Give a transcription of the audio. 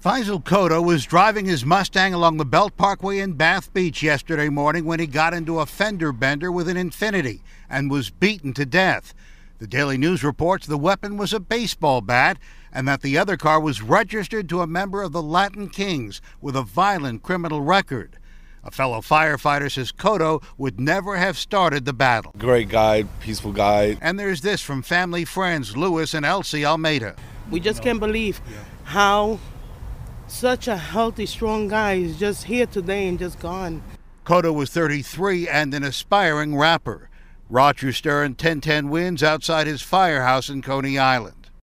Faisal Cotto was driving his Mustang along the Belt Parkway in Bath Beach yesterday morning when he got into a fender bender with an Infiniti and was beaten to death. The Daily News reports the weapon was a baseball bat and that the other car was registered to a member of the Latin Kings with a violent criminal record. A fellow firefighter says Cotto would never have started the battle. Great guy, peaceful guy. And there's this from family friends Louis and Elsie Almeida. We just can't believe how such a healthy, strong guy is just here today and just gone. Cotto was 33 and an aspiring rapper. Roger Stern 1010 wins outside his firehouse in Coney Island.